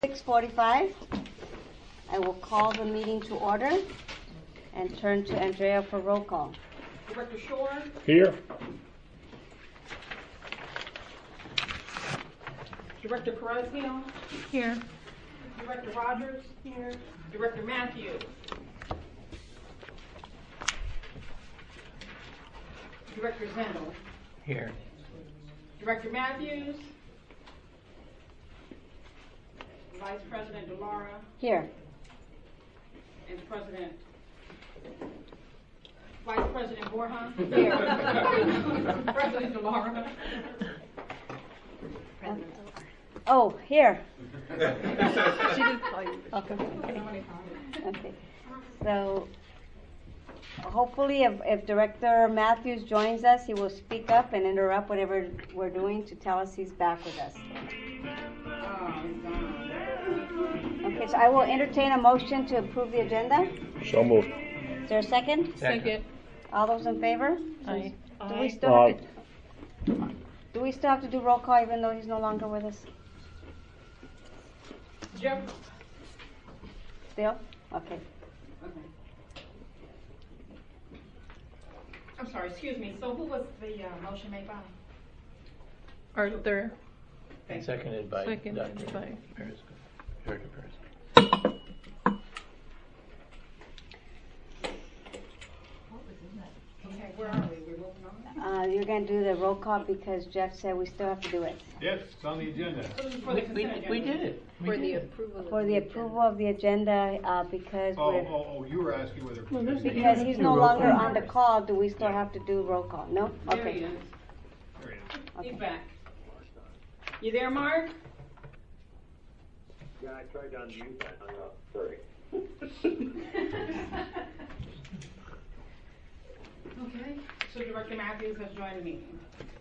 6:45. I will call the meeting to order and turn to Andrea for roll call. Director Shore. Here. Director Perez-Hill. Here. Director Rogers. Here. Director Matthews. Director Zendel. Here. Director Matthews. Vice President Delara. Here. And Vice President Borja. Here. President Delara. Oh, here. She did call you. Okay. Okay. So hopefully if Director Matthews joins us, he will speak up and interrupt whatever we're doing to tell us he's back with us. Okay, so I will entertain a motion to approve the agenda. So moved. Is there a second? Second. All those in favor? Aye. Do we still have to do roll call even though he's no longer with us? Jeff. Still? Okay. I'm sorry, excuse me. So who was the motion made by? Arthur. And seconded by Seconded Dr. by- Perez. Director Perez. Okay, where are we? We're moving on? You're going to do the roll call because Jeff said we still have to do it. Yes, it's on the agenda. For the consent agenda. We did it. For the approval. For the approval of the agenda, because You were asking whether. because he's no longer on the call, do we still have to do roll call? No? There he Okay. is. There it is. He's back. You there, Mark? Yeah, I tried to unmute that. I'm sorry. Okay. So Director Matthews has joined the meeting.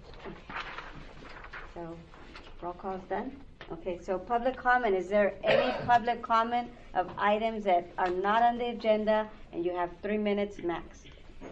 So roll call's done? Okay, so public comment. Is there any public comment of items that are not on the agenda and you have 3 minutes max?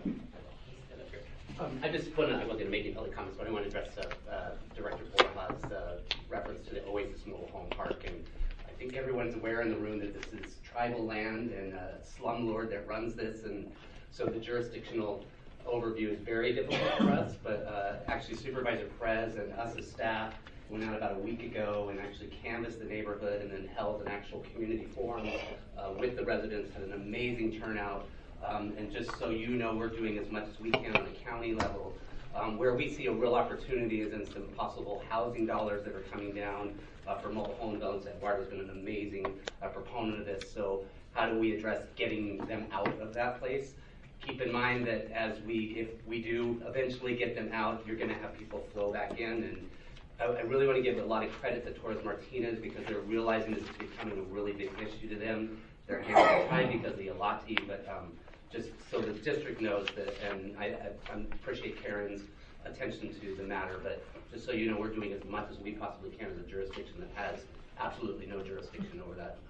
I wasn't going to make any public comments, but I want to address Director Borja's reference to the Oasis Mobile Home Park. And I think everyone's aware in the room that this is tribal land and a slumlord that runs this. And so the jurisdictional overview is very difficult for us. But actually Supervisor Perez and us as staff went out about a week ago and actually canvassed the neighborhood and then held an actual community forum with the residents, had an amazing turnout. And just so you know, we're doing as much as we can on the county level. Where we see a real opportunity is in some possible housing dollars that are coming down for mobile home developments. Eduardo's been an amazing proponent of this. So how do we address getting them out of that place? Keep in mind that if we do eventually get them out, you're going to have people flow back in. And I really want to give a lot of credit to Torres Martinez because they're realizing this is becoming a really big issue to them. They're handling time because of the Alati, but just so the district knows that, and I appreciate Karen's attention to the matter, but just so you know, we're doing as much as we possibly can as a jurisdiction that has absolutely no jurisdiction over that.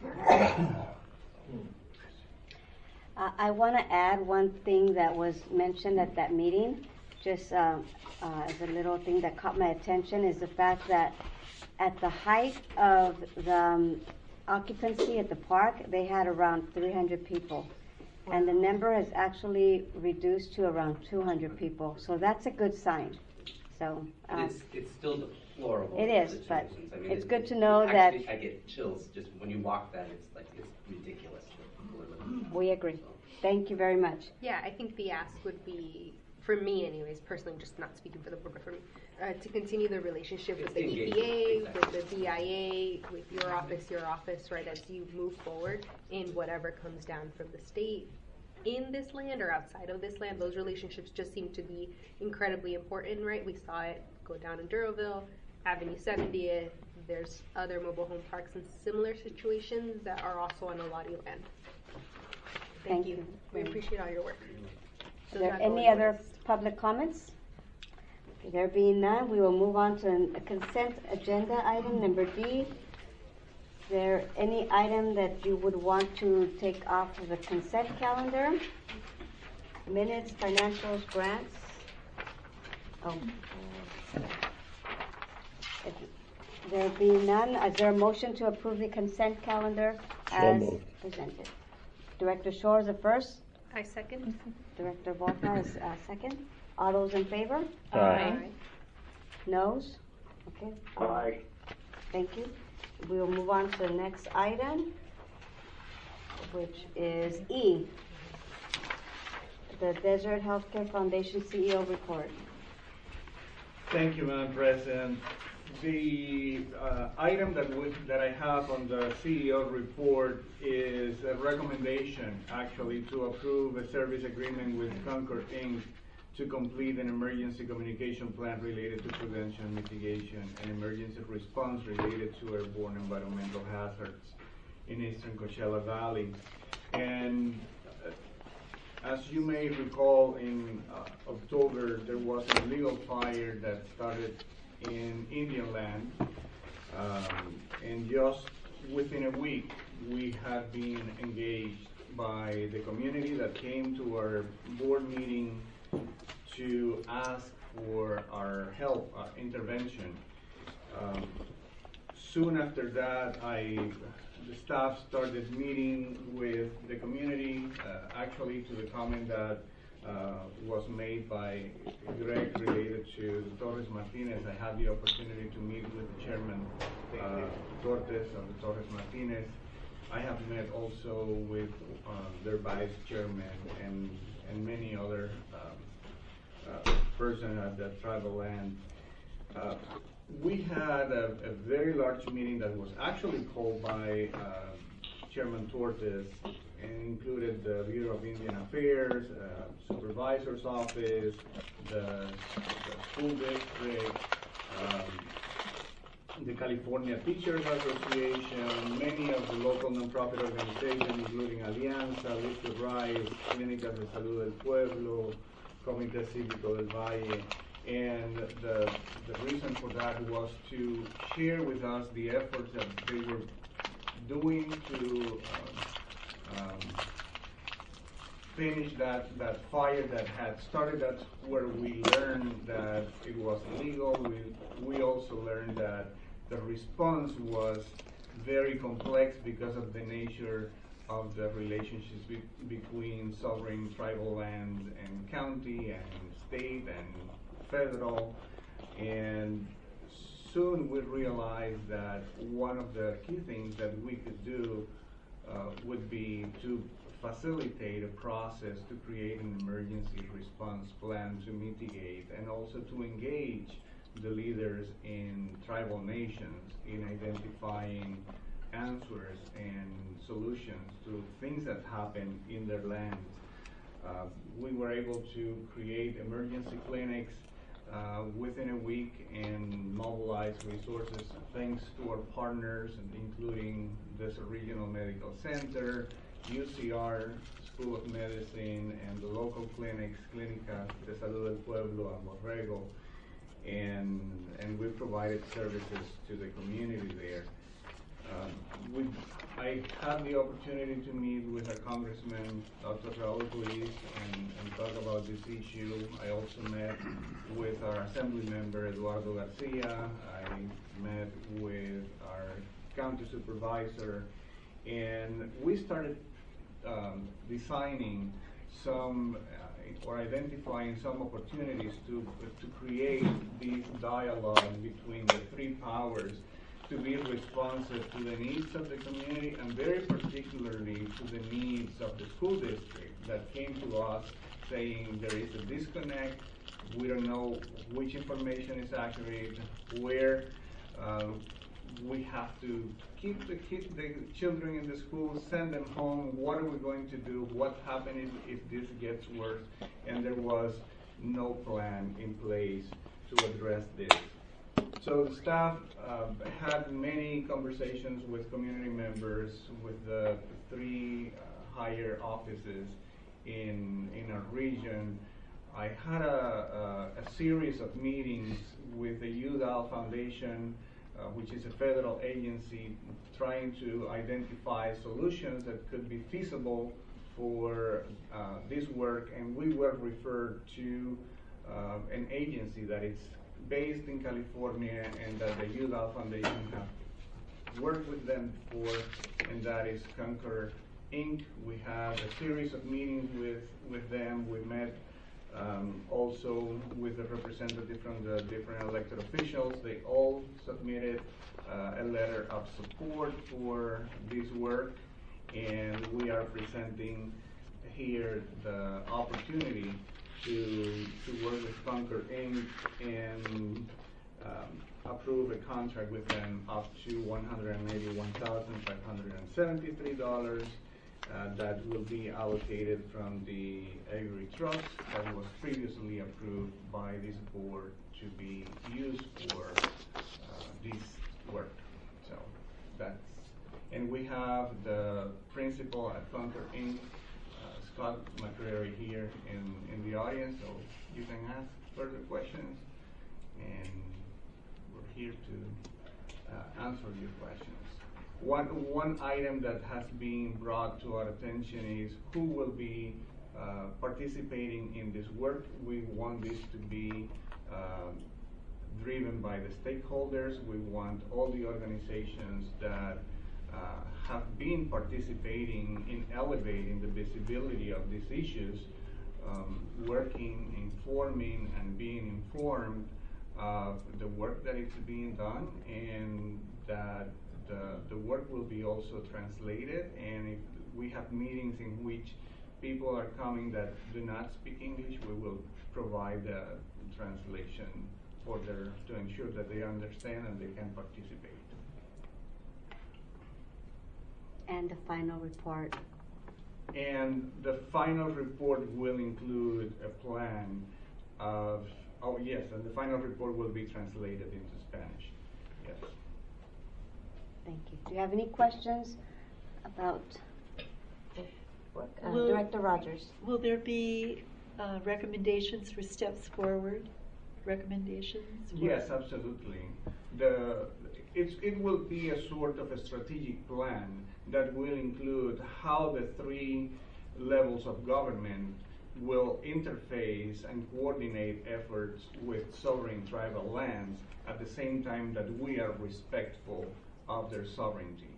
I want to add one thing that was mentioned at that meeting, just as a little thing that caught my attention, is the fact that at the height of the occupancy at the park, they had around 300 people. And the number has actually reduced to around 200 people. So that's a good sign. So It's still deplorable. It is, but situations. I mean, it's good to know that I get chills just when you walk that. It's ridiculous. we agree. Thank you very much. Yeah, I think the ask would be, for me anyways, personally, just not speaking for the board, but for me, to continue the relationship with the EPA, exactly. with the DIA, with your office, right, as you move forward in whatever comes down from the state in this land or outside of this land. Those relationships just seem to be incredibly important, right? We saw it go down in Duroville, Avenue 70th. There's other mobile home parks in similar situations that are also on Alati land. Thank you. We appreciate all your work. Is there any other public comments? Okay, there being none, we will move on to a consent agenda item number D. Is there any item that you would want to take off of the consent calendar? Minutes, financials, grants? Oh. There being none, is there a motion to approve the consent calendar So as moved. presented? Director Shore is the first, I second. Director Borja is second. All those in favor? Aye. Noes? Okay. Aye. Thank you. We will move on to the next item, which is E, the Desert Healthcare Foundation CEO report. Thank you, Madam President. The item that I have on the CEO report is a recommendation, actually, to approve a service agreement with Concord Inc. to complete an emergency communication plan related to prevention, mitigation, and emergency response related to airborne environmental hazards in eastern Coachella Valley. And as you may recall, in October, there was an illegal fire that started in Indian Land. And just within a week, we have been engaged by the community that came to our board meeting to ask for our help, intervention. Soon after that, the staff started meeting with the community, actually to the comment that was made by Greg related to Torres Martinez. I had the opportunity to meet with the chairman, Torres of the Torres Martinez. I have met also with their vice chairman and many other person at the tribal land. We had a very large meeting that was actually called by Chairman Torres and included the Bureau of Indian Affairs, Supervisor's Office, the school district, the California Teachers Association, many of the local nonprofit organizations, including Alianza, Lucio Rice, Clínicas de Salud del Pueblo, Comité Cívico del Valle. And the reason for that was to share with us the efforts that they were doing to finish that fire that had started. That's where we learned that it was illegal. We also learned that the response was very complex because of the nature of the relationships between sovereign tribal land and county and state and federal. And soon we realized that one of the key things that we could do would be to facilitate a process to create an emergency response plan to mitigate and also to engage the leaders in tribal nations in identifying answers and solutions to things that happen in their lands. We were able to create emergency clinics within a week and mobilize resources thanks to our partners, including this Regional Medical Center, UCR, School of Medicine, and the local clinics, Clínicas de Salud del Pueblo and Borrego, and we provided services to the community there. I had the opportunity to meet with our Congressman, Dr. Raul Ruiz, and talk about this issue. I also met with our Assembly member, Eduardo Garcia. I met with our County Supervisor, and we started designing some or identifying some opportunities to create this dialogue between the three powers to be responsive to the needs of the community and very particularly to the needs of the school district that came to us saying there is a disconnect, we don't know which information is accurate, where we have to keep the children in the school, send them home, what are we going to do, what happens if this gets worse, and there was no plan in place to address this. So the staff had many conversations with community members, with the three higher offices in our region. I had a series of meetings with the UDAL Foundation, which is a federal agency trying to identify solutions that could be feasible for this work, and we were referred to an agency that is based in California, and that the Udall Foundation have worked with them before, and that is Conquer Inc. We have a series of meetings with them. We met also with the representative from the different elected officials. They all submitted a letter of support for this work, and we are presenting here the opportunity to work with Conquer Inc. and approve a contract with them up to $181,573 that will be allocated from the Agri Trust that was previously approved by this board to be used for this work. So that's, and we have the principal at Conquer Inc., Scott McCrary, here in the audience, so you can ask further questions, and we're here to answer your questions. One item that has been brought to our attention is who will be participating in this work. We want this to be driven by the stakeholders. We want all the organizations that have been participating in elevating the visibility of these issues, working, informing, and being informed of the work that is being done, and that the work will be also translated. And if we have meetings in which people are coming that do not speak English, we will provide the translation for to ensure that they understand and they can participate. And the final report. And the final report will include a plan of, oh yes, and the final report will be translated into Spanish. Yes. Thank you. Do you have any questions about Director Rogers? Will there be recommendations for steps forward? Recommendations? Yes, absolutely. It will be a sort of a strategic plan that will include how the three levels of government will interface and coordinate efforts with sovereign tribal lands at the same time that we are respectful of their sovereignty.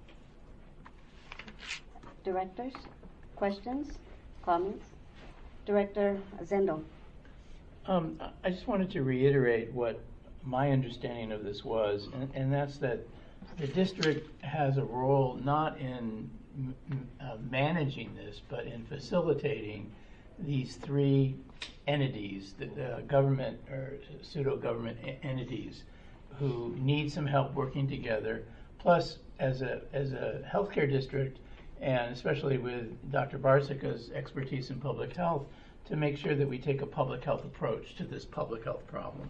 Directors, questions, comments? Director Zendo. I just wanted to reiterate what my understanding of this was, and that's that the district has a role not in managing this, but in facilitating these three entities, the government or pseudo-government entities, who need some help working together. Plus, as a healthcare district, and especially with Dr. Barsica's expertise in public health, to make sure that we take a public health approach to this public health problem,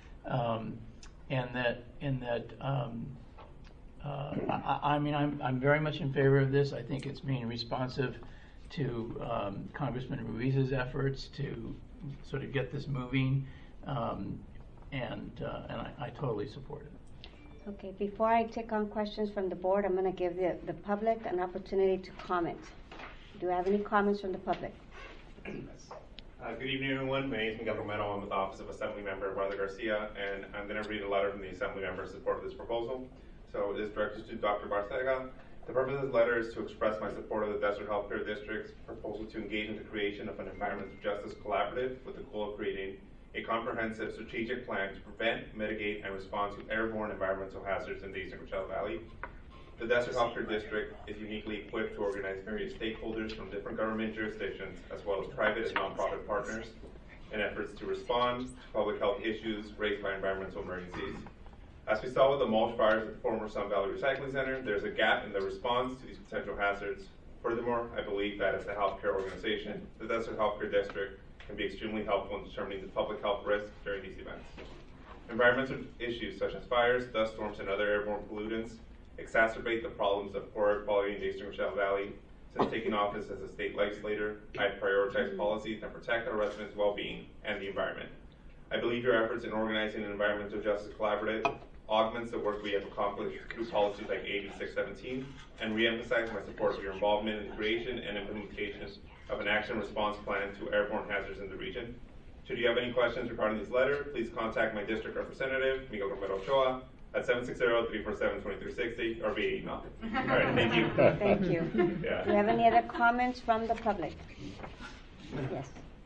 I'm very much in favor of this. I think it's being responsive to Congressman Ruiz's efforts to sort of get this moving, and I totally support it. Okay, before I take on questions from the board, I'm going to give the public an opportunity to comment. Do you have any comments from the public? Good evening, everyone. My name is Miguel Romero. I'm with the Office of Assembly Member Eduardo Garcia, and I'm going to read a letter from the Assembly Member in support of this proposal. So it is directed to Dr. Barcega. The purpose of this letter is to express my support of the Desert Healthcare District's proposal to engage in the creation of an environmental justice collaborative with the goal of creating a comprehensive strategic plan to prevent, mitigate, and respond to airborne environmental hazards in the Eastern Coachella Valley. The Desert Healthcare District is uniquely equipped to organize various stakeholders from different government jurisdictions, as well as private and nonprofit partners, in efforts to respond to public health issues raised by environmental emergencies. As we saw with the mulch fires at the former Sun Valley Recycling Center, there's a gap in the response to these potential hazards. Furthermore, I believe that as a healthcare organization, the Desert Healthcare District can be extremely helpful in determining the public health risks during these events. Environmental issues such as fires, dust storms, and other airborne pollutants exacerbate the problems of poor air quality in the Eastern Coachella Valley. Since taking office as a state legislator, I prioritize policies that protect our residents' well-being and the environment. I believe your efforts in organizing an environmental justice collaborative augments the work we have accomplished through policies like AB 617 and reemphasize my support of your involvement in the creation and implementation of an action response plan to airborne hazards in the region. Should you have any questions regarding this letter, please contact my district representative, Miguel Romero Ochoa, at 760-347-2360 or via email. All right, thank you. Thank you. Yeah. Do you have any other comments from the public? Yes.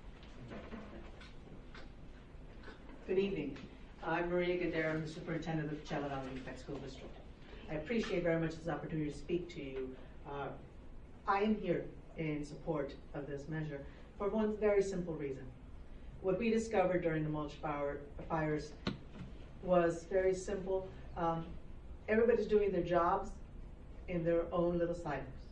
Good evening. I'm Maria Gadara. I'm the superintendent of the Coachella Unified School District. I appreciate very much this opportunity to speak to you. I am here in support of this measure for one very simple reason. What we discovered during the mulch fires was very simple. Everybody's doing their jobs in their own little silos.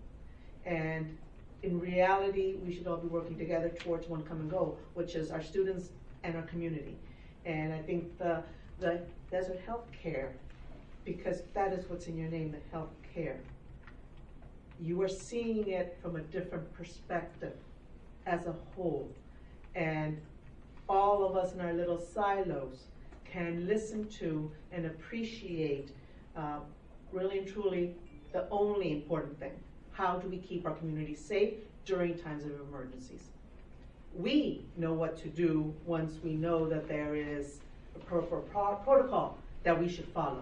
And in reality, we should all be working together towards one common goal, which is our students and our community. And I think the Desert Health Care, because that is what's in your name, the health care, you are seeing it from a different perspective as a whole. And all of us in our little silos can listen to and appreciate really and truly the only important thing. How do we keep our community safe during times of emergencies? We know what to do once we know that there is a protocol that we should follow.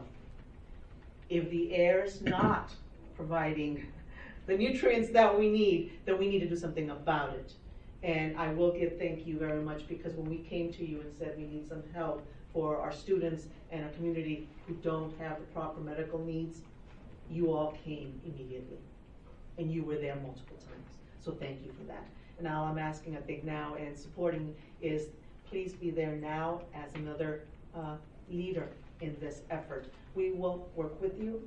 If the air is not providing the nutrients that we need, then we need to do something about it. And I will thank you very much, because when we came to you and said we need some help for our students and our community who don't have the proper medical needs, you all came immediately. And you were there multiple times. So thank you for that. And all I'm asking, I think now, and supporting is please be there now as another leader in this effort. We will work with you.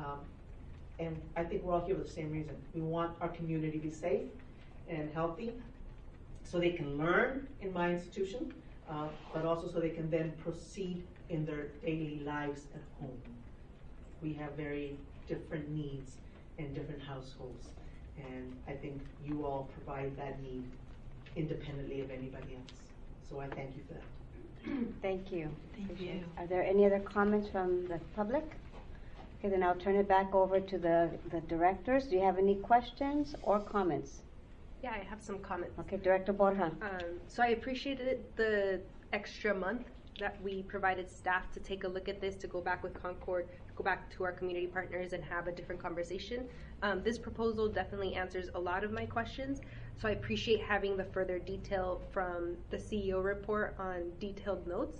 And I think we're all here for the same reason. We want our community to be safe and healthy so they can learn in my institution, but also so they can then proceed in their daily lives at home. We have very different needs in different households, and I think you all provide that need independently of anybody else. So I thank you for that. Thank you. Thank you. Are there any other comments from the public? Okay, then I'll turn it back over to the directors. Do you have any questions or comments? Yeah, I have some comments. Okay, Director Borja. So I appreciated the extra month that we provided staff to take a look at this, to go back with Concord, go back to our community partners and have a different conversation. This proposal definitely answers a lot of my questions, so I appreciate having the further detail from the CEO report on detailed notes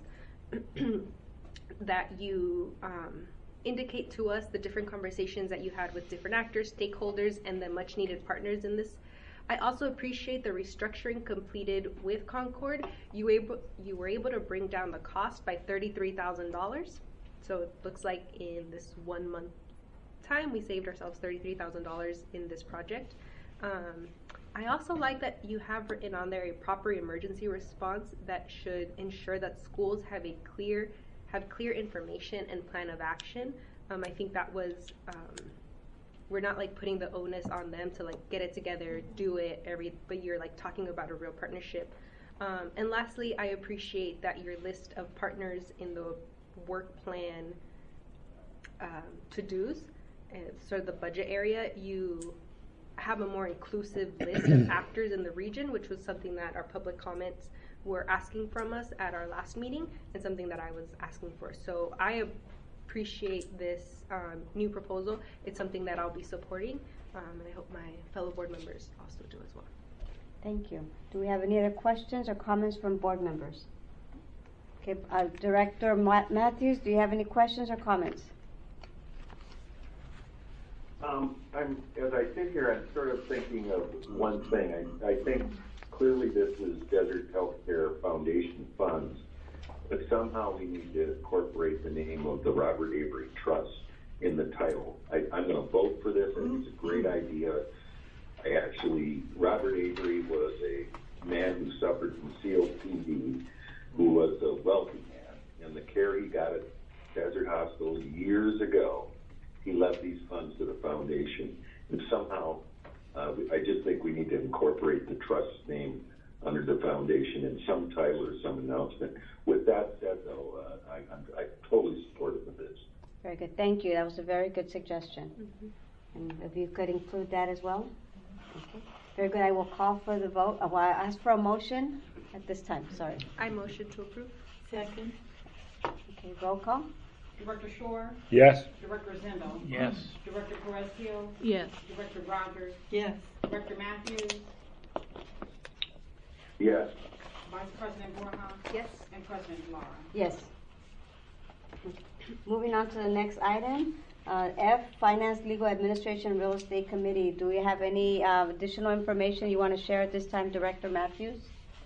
that you indicate to us the different conversations that you had with different actors, stakeholders, and the much needed partners in this. I also appreciate the restructuring completed with Concord. You were able to bring down the cost by $33,000. So it looks like in this 1 month time, we saved ourselves $33,000 in this project. I also like that you have written on there a proper emergency response that should ensure that schools have clear information and plan of action. I think that was, we're not like putting the onus on them to like get it together, do it but you're like talking about a real partnership. And lastly, I appreciate that your list of partners in the work plan to-dos, sort of the budget area, you have a more inclusive list of actors in the region, which was something that our public comments were asking from us at our last meeting and something that I was asking for. So I appreciate this new proposal. It's something that I'll be supporting, and I hope my fellow board members also do as well. Thank you. Do we have any other questions or comments from board members? Okay, Director Matthews, do you have any questions or comments? As I sit here, I'm sort of thinking of one thing. I think clearly this is Desert Healthcare Foundation funds, but somehow we need to incorporate the name of the Robert Avery Trust in the title. I'm going to vote for this. I think it's a great idea. Robert Avery was a man who suffered from COPD, who was a wealthy man, and the care he got at Desert Hospital years ago, he left these funds to the foundation. And somehow, I just think we need to incorporate the trust's name under the foundation in some title or some announcement. With that said, though, I'm totally supportive of this. Very good. Thank you. That was a very good suggestion. And if you could include that as well. Okay. Very good. I will call for the vote. I ask for a motion at this time? Sorry. I motion to approve. Second. Okay, roll call? Director Shore, Yes. Director Zendo, Yes. Director Perez-Hill, Yes. Director Rogers, Yes. Director Matthews, Yes. Vice President Borja, Yes. and President Lara. Yes. Moving on to the next item, F, Finance, Legal, Administration, Real Estate Committee. Do we have any additional information you want to share at this time, Director Matthews?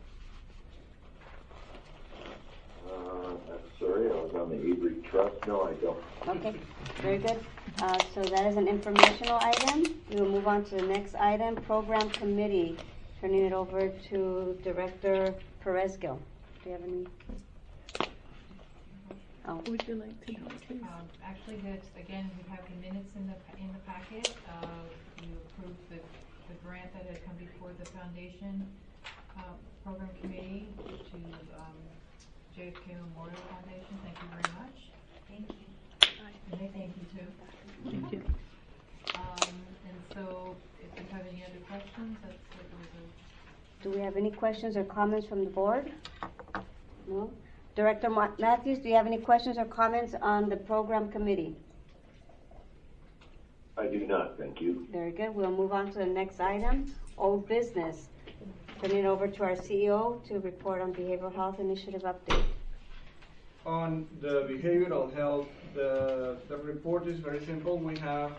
I'm sorry, I was on the Avery Trust. No, I don't. Okay, very good. So that is an informational item. We will move on to the next item, Program Committee. Turning it over to Director Perez-Gil. Do you have any? Oh. Would you like to know, please? Actually, that's, again, we have the minutes in the packet. You approved the grant that had come before the foundation program committee to JFK Memorial Foundation. Thank you very much. Thank you. And they thank you too. Thank you. And so, if you have any other questions, that's what it was. Do we have any questions or comments from the board? No? Director Matthews, do you have any questions or comments on the program committee? I do not, thank you. Very good. We'll move on to the next item, old business. Turning it over to our CEO to report on behavioral health initiative update. On the behavioral health, the report is very simple. We have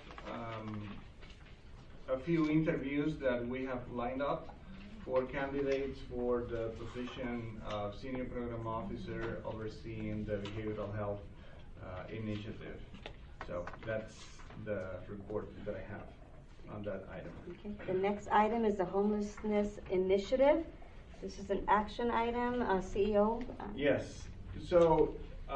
a few interviews that we have lined up for candidates for the position of Senior Program Officer overseeing the behavioral health initiative. So that's the report that I have on that item. Okay. The next item is the homelessness initiative. This is an action item. CEO? Yes. So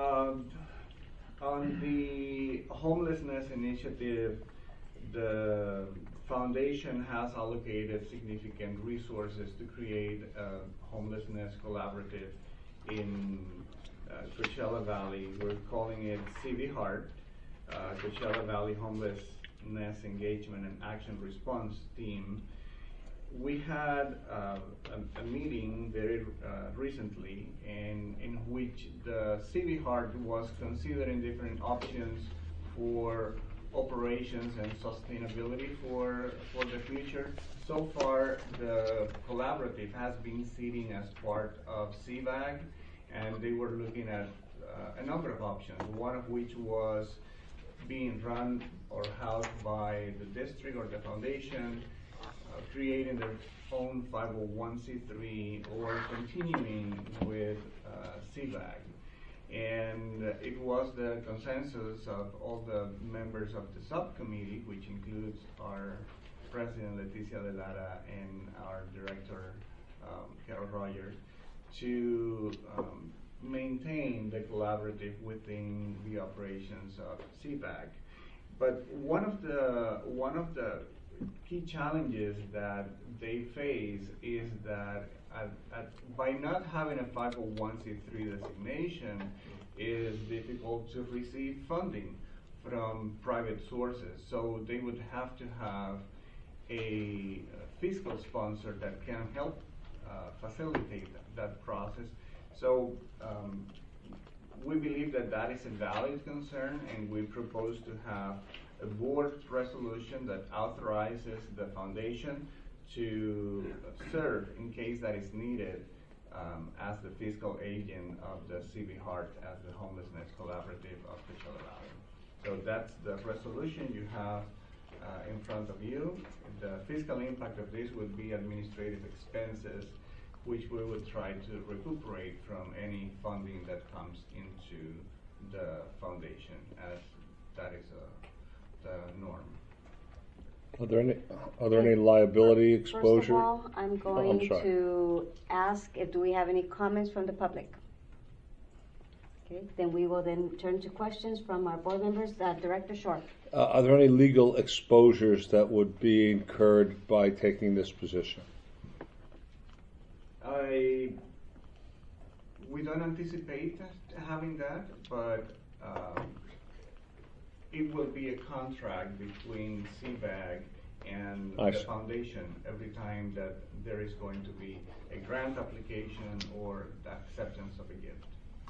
on the homelessness initiative, the foundation has allocated significant resources to create a homelessness collaborative in Coachella Valley. We're calling it CV Heart, Coachella Valley Homelessness Engagement and Action Response Team. We had a meeting very recently in which the CV Heart was considering different options for operations and sustainability for the future. So far, the collaborative has been sitting as part of CVAG, and they were looking at a number of options, one of which was being run or housed by the district or the foundation, creating their own 501c3, or continuing with CVAG. And it was the consensus of all the members of the subcommittee, which includes our President Leticia De Lara and our Director Carol Rogers, to maintain the collaborative within the operations of CVAG. But one of the key challenges that they face is that by not having a 501c3 designation, it is difficult to receive funding from private sources. So they would have to have a fiscal sponsor that can help facilitate that process. So we believe that that is a valid concern, and we propose to have a board resolution that authorizes the foundation to serve in case that is needed as the fiscal agent of the CV Heart as the Homelessness Collaborative of Coachella Valley. So that's the resolution you have in front of you. The fiscal impact of this would be administrative expenses, which we will try to recuperate from any funding that comes into the foundation, as that is the norm. Are there any liability exposure? First of all, I'm going to ask if do we have any comments from the public. Okay, then we will then turn to questions from our board members. Director Shore. Are there any legal exposures that would be incurred by taking this position? We don't anticipate having that, but it will be a contract between CVAG and I the see. foundation every time that there is going to be a grant application or the acceptance of a gift.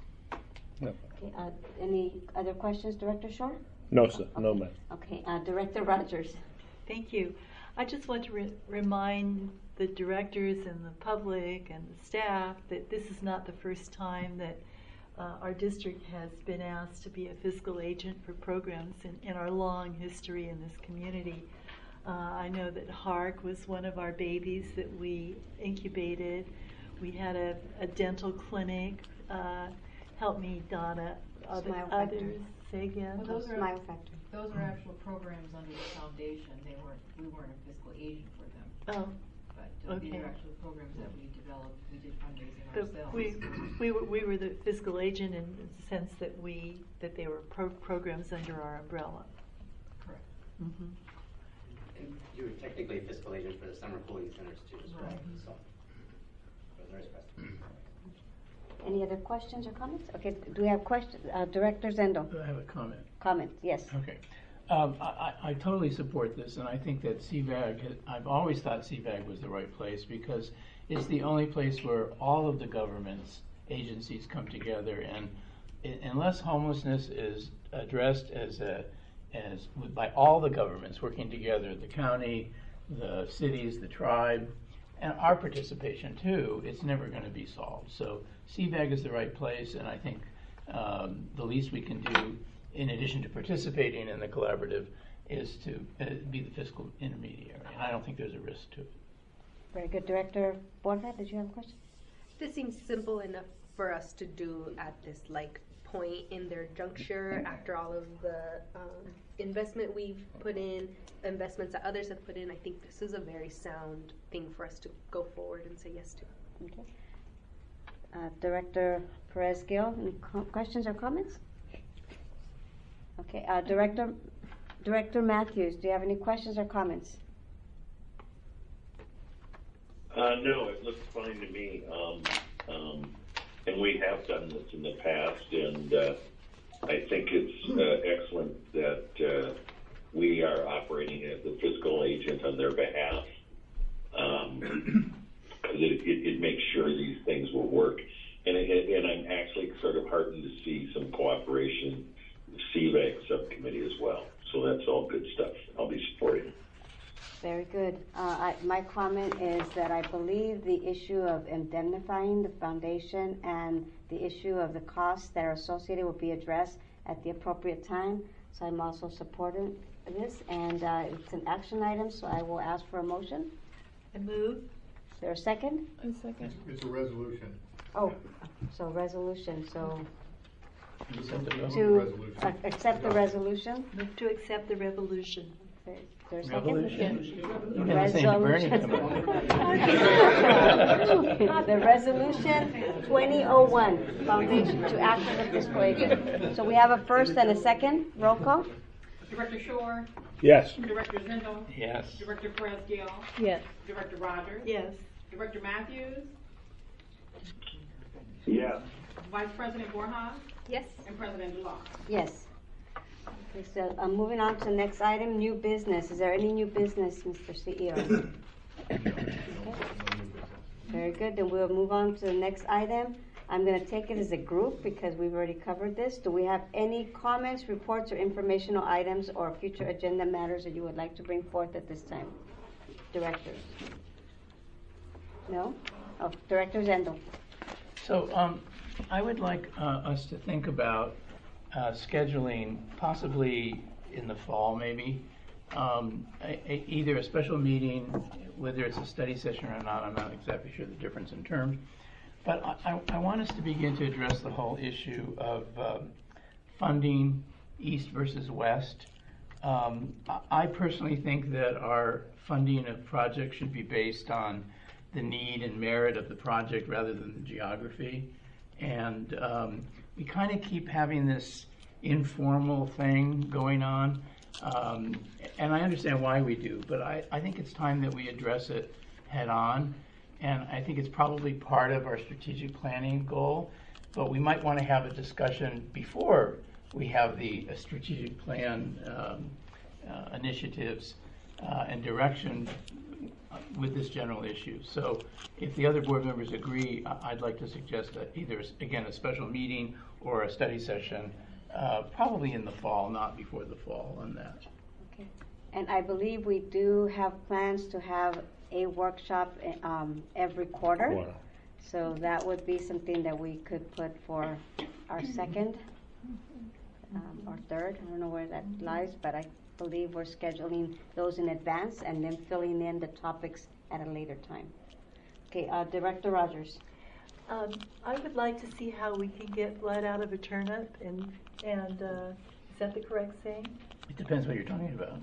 Okay, any other questions, Director Shore? No, sir. No, ma'am. Okay, Director Rogers. Thank you. I just want to remind the directors and the public and the staff that this is not the first time that our district has been asked to be a fiscal agent for programs in our long history in this community. I know that HARC was one of our babies that we incubated. We had a dental clinic. Help me, Donna. Smile Others. Factory. Say again. Well, those are, Smile Factory. those are actual programs under the foundation. We weren't a fiscal agent for them. Oh, But these okay. are actual programs that we developed. We did fundraising But ourselves. we were the fiscal agent in the sense that they were programs under our umbrella. Correct. Mm-hmm. And you were technically a fiscal agent for the summer cooling centers too as well, Right. so. Those are expressed. Any other questions or comments? Okay, do we have questions? Director Zendo, I have a comment. comments, yes. Okay. I totally support this, and I think that CVAG, I've always thought CVAG was the right place because it's the only place where all of the government's agencies come together, and unless homelessness is addressed by all the governments working together, the county, the cities, the tribe, and our participation too, it's never going to be solved. So CVAG is the right place, and I think the least we can do, in addition to participating in the collaborative, is to be the fiscal intermediary. And I don't think there's a risk to it. Very good. Director Borja, did you have a question? This seems simple enough for us to do at this point in their juncture after all of the investment we've put in, investments that others have put in. I think this is a very sound thing for us to go forward and say yes to. Okay. Director Perez-Gil, any questions or comments? Okay, Director Matthews, do you have any questions or comments? No, it looks fine to me. And we have done this in the past, and I think it's excellent that we are operating as the fiscal agent on their behalf, because it makes sure these things will work. And I'm actually sort of heartened to see some cooperation with CVAG subcommittee as well. So that's all good stuff. I'll be supporting it. Very good. My comment is that I believe the issue of indemnifying the foundation and the issue of the costs that are associated will be addressed at the appropriate time. So I'm also supporting this, and it's an action item, so I will ask for a motion. I move. Is there a second? A second. It's a resolution. Oh, so resolution, so Accept the bill? to Resolution. accept the resolution. Move to accept the revolution. Is there a second? Revolution? You never seen the Bernie come on. The resolution 2001, Foundation to act as a fiscal agent. So we have a first and a second. Roll call. Director Shore, Yes. Director Zindel, Yes. Director Perez-Gil, Yes. Director Rogers, Yes. Director Matthews, Yeah. Vice President Borja, Yes. and President Duval. Yes. Okay, so moving on to the next item, new business. Is there any new business, Mr. CEO? Okay. Very good. Then we'll move on to the next item. I'm going to take it as a group because we've already covered this. Do we have any comments, reports, or informational items or future agenda matters that you would like to bring forth at this time? Directors? No? Oh, Director Zendo. So I would like us to think about scheduling, possibly in the fall maybe, either a special meeting, whether it's a study session or not, I'm not exactly sure the difference in terms. But I want us to begin to address the whole issue of funding East versus West. I personally think that our funding of projects should be based on the need and merit of the project rather than the geography. And we kind of keep having this informal thing going on. And I understand why we do, but I think it's time that we address it head on. And I think it's probably part of our strategic planning goal, but we might want to have a discussion before we have the strategic plan initiatives and direction with this general issue. So if the other board members agree, I'd like to suggest that either, again, a special meeting or a study session, probably in the fall, not before the fall on that. Okay. And I believe we do have plans to have a workshop every quarter. So that would be something that we could put for our second or third. I don't know where that lies, but I believe we're scheduling those in advance and then filling in the topics at a later time. Okay, Director Rogers. I would like to see how we can get blood out of a turnip, and is that the correct saying? It depends what you're talking about.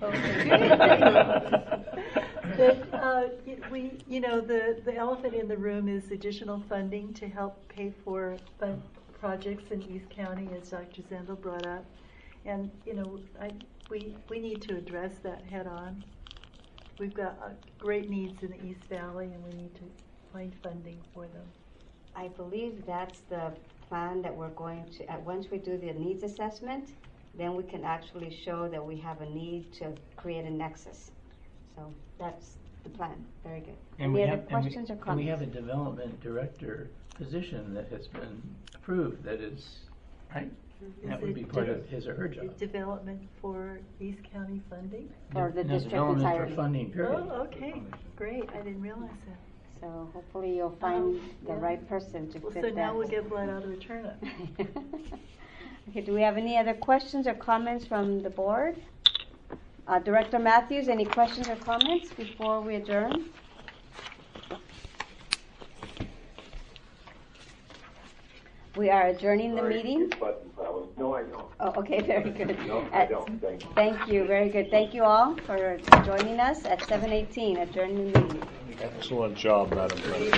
That, the elephant in the room is additional funding to help pay for projects in East County, as Dr. Zendel brought up. And, we need to address that head on. We've got great needs in the East Valley, and we need to find funding for them. I believe that's the plan that we're going to, once we do the needs assessment, then we can actually show that we have a need to create a nexus. So that's the plan. Very good. Any other questions or comments? And we have a development director position that has been approved, that is, right? Is that would be part of his or her job. Development for East County funding? Or the district development entirely. for funding, period. Oh, okay, great. I didn't realize that. So hopefully you'll find the right person to fit So that. now we'll get blood out of a turnip. Okay, do we have any other questions or comments from the board? Director Matthews, any questions or comments before we adjourn? We are adjourning the meeting. No, I don't. Oh, okay, very good. No, I don't. Thank you. Thank you, very good. Thank you all for joining us at 7:18, adjourning the meeting. Excellent job, Madam President.